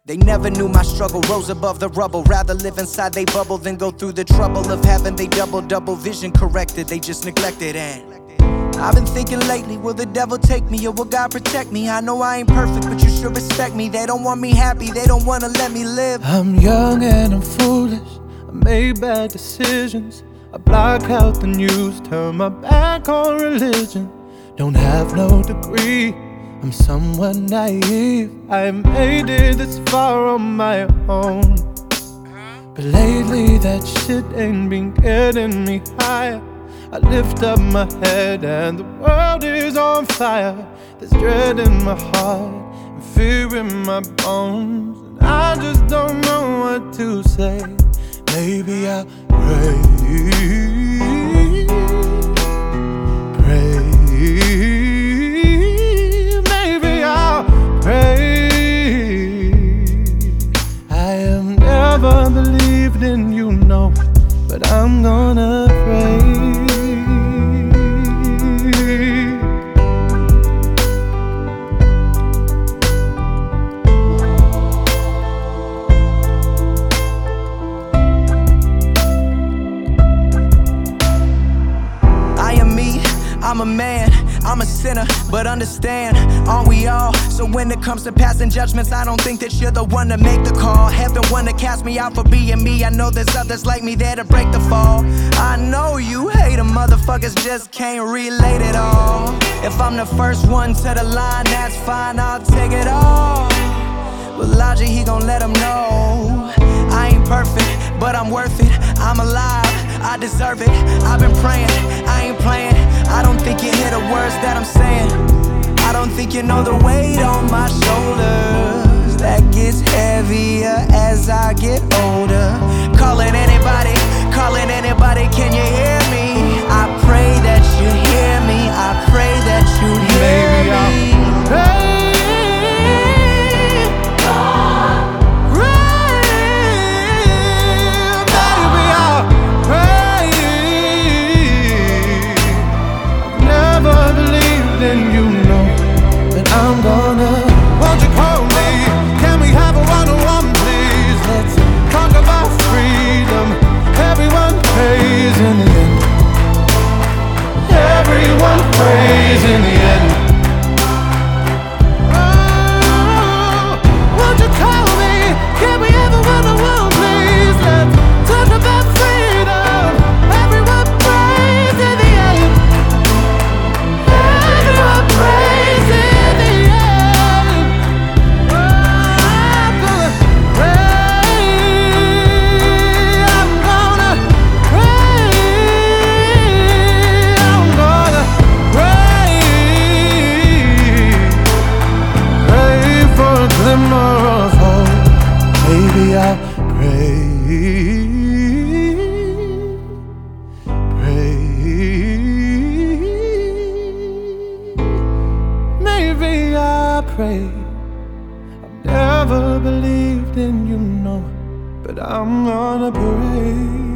They never knew my struggle, rose above the rubble. Rather live inside they bubble than go through the trouble of having they double vision corrected. They just neglected. And I've been thinking lately, will the devil take me or will God protect me? I know I ain't perfect, but you should respect me. They don't want me happy, they don't wanna let me live. I'm young and I'm foolish, I made bad decisions. I block out the news, turn my back on religion. Don't have no degree, I'm somewhat naive. I made it this far on my own, but lately that shit ain't been getting me higher. I lift up my head and the world is on fire. There's dread in my heart and fear in my bones, and I just don't know what to say. Maybe I'll pray, maybe I'll pray. I have never believed in you, no, but I'm gonna pray. I'm a man, I'm a sinner, but understand, aren't we all? So when it comes to passing judgments, I don't think that you're the one to make the call. Heaven wanna cast me out for being me. I know there's others like me there to break the fall. I know you hate motherfuckers just can't relate it all. If I'm the first one to the line, that's fine, I'll take it all. But Logic, he gon' let them know I ain't perfect, but I'm worth it. I'm alive, I deserve it. I've been praying, I ain't playing. I don't think you hear the words that I'm saying. I don't think you know the weight on my shoulders that gets heavier as I get older. Calling anybody, can you hear me? I pray that you hear me. I pray that you hear me. Then you know that I'm gonna. Won't you call me? Can we have a one-on-one, please? Let's talk about freedom. Everyone prays in the end. Everyone prays in the end. Oh, won't you call me? Can we have a one-on-one, please? Let's talk about freedom. Everyone prays in the end. Maybe I'll pray, maybe I'll pray. I've never believed in you, no, but I'm gonna pray.